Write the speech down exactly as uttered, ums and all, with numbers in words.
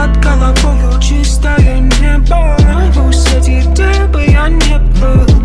над головою чистое небо. В высоте, где бы я не был.